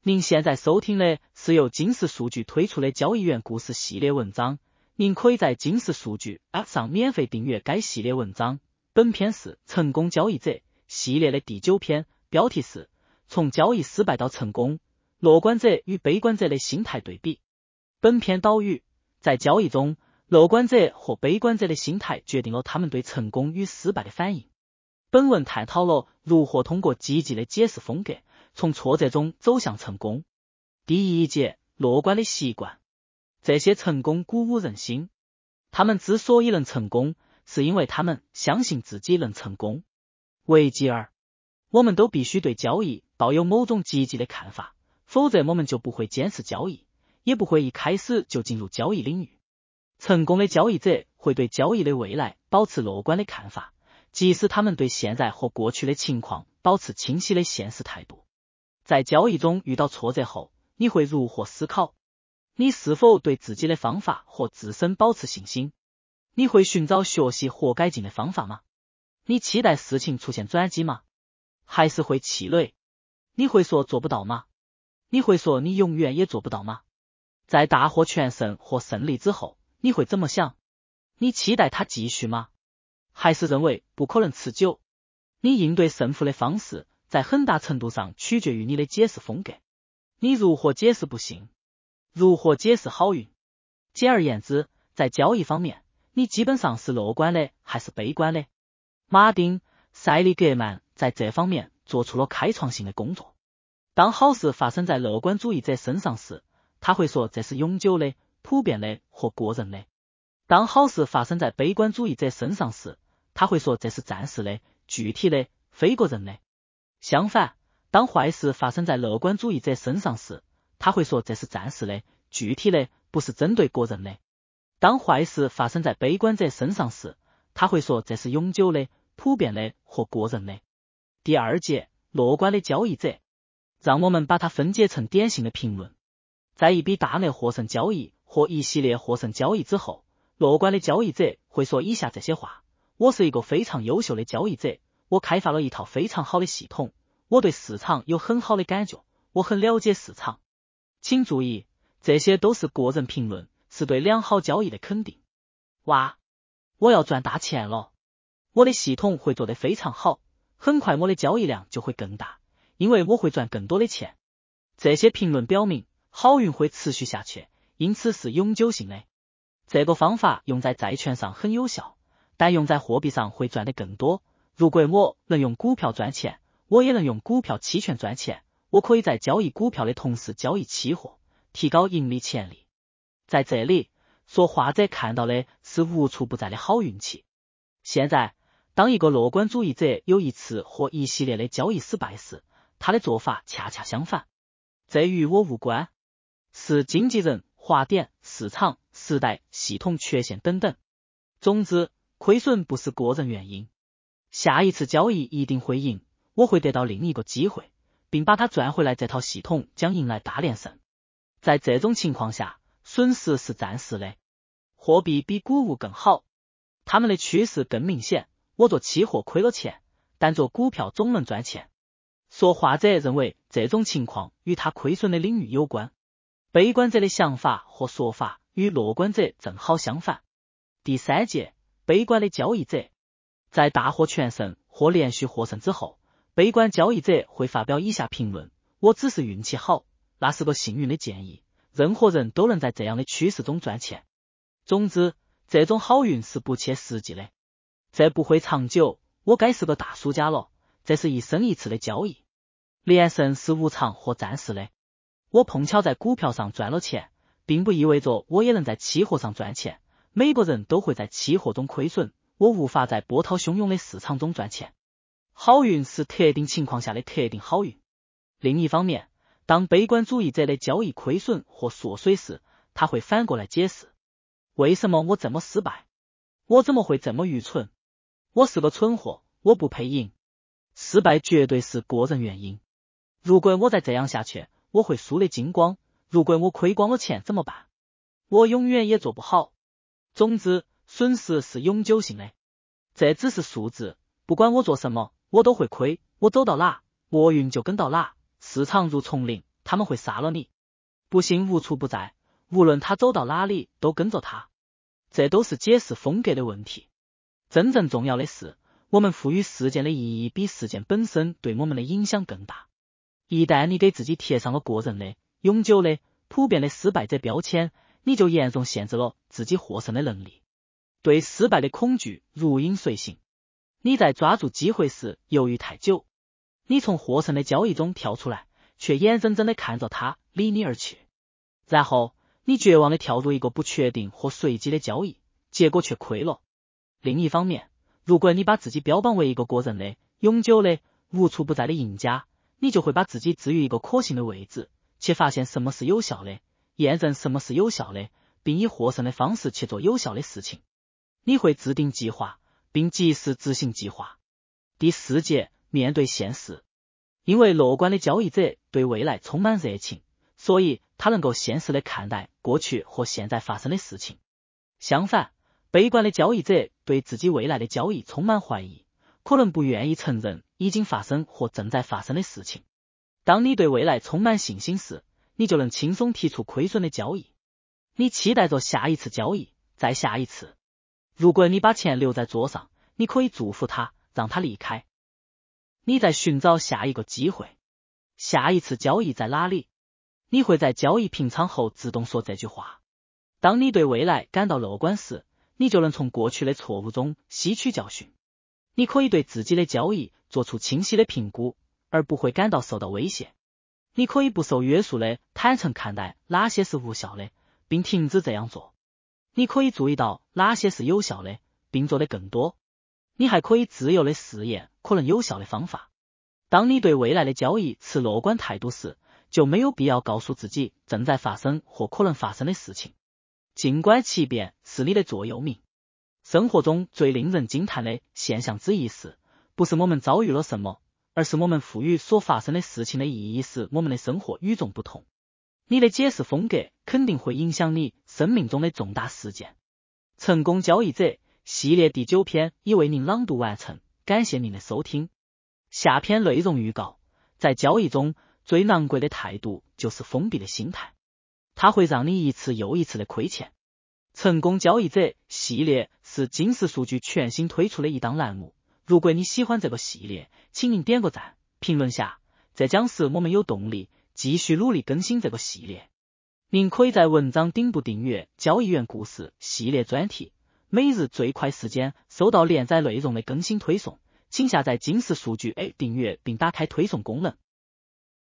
您现在收听的是由金石数据推出的交易员故事系列文章，您可以在金石数据 App 上免费订阅该系列文章。本篇是成功交易者系列的第9篇，标题是从交易失败到成功，乐观者与悲观者的心态对比。本篇导语：在交易中，乐观者和悲观者的心态决定了他们对成功与失败的反应。本文探讨了如何通过积极的解释风格，从挫折中走向成功。第一节，乐观的习惯。这些成功鼓舞人心，他们之所以能成功，是因为他们相信自己能成功。危机2，我们都必须对交易抱有某种积极的看法，否则我们就不会坚持交易，也不会一开始就进入交易领域。成功的交易者会对交易的未来保持乐观的看法，即使他们对现在和过去的情况保持清晰的现实态度。在交易中遇到挫折后，你会如何思考？你是否对自己的方法和自身保持信心？你会寻找学习和改进的方法吗？你期待事情出现转机吗？还是会气馁？你会说做不到吗？你会说你永远也做不到吗？在大获全胜或胜利之后，你会怎么想？你期待它继续吗？还是认为不可能持久？你应对胜负的方式在很大程度上取决于你的解释风格。你如何解释不幸？如何解释好运？简而言之，在交易方面，你基本上是乐观的还是悲观的？马丁·塞利格曼在这方面做出了开创性的工作。当好事发生在乐观主义者身上时，他会说这是永久的、普遍的或个人的；当好事发生在悲观主义者身上时，他会说这是暂时的、具体的、非个人的。相反，当坏事发生在乐观主义者身上时，他会说这是暂时的、具体的，不是针对个人的。当坏事发生在悲观者身上时，他会说这是永久的、普遍的或个人的。第2节，乐观的交易者。让我们把它分解成典型的评论。在一笔大额获胜交易或一系列获胜交易之后，乐观的交易者会说以下这些话：我是一个非常优秀的交易者，我开发了一套非常好的系统，我对市场有很好的感觉，我很了解市场。请注意，这些都是个人评论，是对良好交易的肯定。哇，我要赚大钱了！我的系统会做得非常好，很快我的交易量就会更大，因为我会赚更多的钱。这些评论表明，好运会持续下去，因此是永久性的。这个方法用在债券上很有效，但用在货币上会赚得更多。如果我能用股票赚钱，我也能用股票期权赚钱。我可以在交易股票的同时交易期货，提高盈利潜力。在这里，说话者看到的是无处不在的好运气。现在，当一个乐观主义者有一次或一系列的交易失败时，他的做法恰恰相反。这与我无关，是经纪人、滑点、市场、时代、系统缺陷等等。总之，亏损不是个人原因。下一次交易一定会赢，我会得到另一个机会，并把它赚回来，这套系统将迎来大连胜。在这种情况下，损失是暂时的。货币比谷物更好，它们的趋势更明显。我做期货亏了钱，但做股票总能赚钱。说话者认为这种情况与他亏损的领域有关。悲观者的想法和说法与乐观者正好相反。第3节，悲观的交易者。在大获全胜或连续获胜之后，悲观交易者会发表以下评论：我只是运气好，那是个幸运的建议，任何人都能在这样的趋势中赚钱。总之，这种好运是不切实际的，这不会长久，我该是个大输家了，这是一生一次的交易。连胜是无常或暂时的，我碰巧在股票上赚了钱，并不意味着我也能在期货上赚钱。每个人都会在期货中亏损，我无法在波涛汹涌的市场中赚钱。好运是特定情况下的特定好运。另一方面，当悲观主义者的交易亏损或缩水时，他会反过来解释：为什么我这么失败？我怎么会这么愚蠢？我是个蠢货，我不配赢。失败绝对是个人原因。如果我再这样下去，我会输得精光。如果我亏光了钱怎么办？我永远也做不好。总之，损失是永久性的。这只是数字，不管我做什么，我都会亏。我走到哪，厄运就跟到哪。市场如丛林， 他们会杀了你。不幸无处不在，无论他走到哪里都跟着他。这都是解释风格的问题。真正重要的是，我们赋予事件的意义比事件本身对我们的影响更大。一旦你给自己贴上了个人的、永久的、普遍的失败者标签，你就严重限制了自己获胜的能力。对失败的恐惧如影随形。你在抓住机会时犹豫太久，你从获胜的交易中跳出来，却眼睁睁地看着它离你而去。然后你绝望地跳入一个不确定或随机的交易，结果却亏了。另一方面，如果你把自己标榜为一个个人的、永久的、无处不在的赢家，你就会把自己置于一个可信的位置，且发现什么是有效的，验证什么是有效的，并以获胜的方式去做有效的事情。你会制定计划，并及时执行计划。第四节，面对现实。因为乐观的交易者对未来充满热情，所以他能够现实地看待过去或现在发生的事情。相反，悲观的交易者对自己未来的交易充满怀疑，可能不愿意承认已经发生或正在发生的事情。当你对未来充满信心时，你就能轻松提出亏损的交易。你期待着下一次交易，再下一次。如果你把钱留在桌上，你可以祝福他，让他离开。你在寻找下一个机会，下一次交易在哪里？你会在交易平仓后自动说这句话。当你对未来感到乐观时，你就能从过去的错误中吸取教训。你可以对自己的交易做出清晰的评估，而不会感到受到威胁。你可以不受约束的坦诚看待哪些是无效的，并停止这样做。你可以注意到哪些是有效的，并做得更多。你还可以自由的试验可能有效的方法。当你对未来的交易持乐观态度时，就没有必要告诉自己正在发生或可能发生的事情。静观其变是你的座右铭。生活中最令人惊叹的现象之一是，不是我们遭遇了什么，而是我们赋予所发生的事情的意义使我们的生活与众不同。你的解释风格肯定会影响你生命中的重大事件。成功交易者系列第9篇已为您朗读完成，感谢您的收听。下篇内容预告：在交易中，最难贵的态度就是封闭的心态，它会让你一次又一次的亏钱。成功交易者系列是金石数据全新推出的一档栏目，如果你喜欢这个系列，请您点个赞，评论下，这将使我们有动力继续努力更新这个系列。您可以在文章顶部订阅交易员故事系列专题，每日最快时间收到连载内容的更新推送，请下载金石数据 App 订阅并打开推送功能。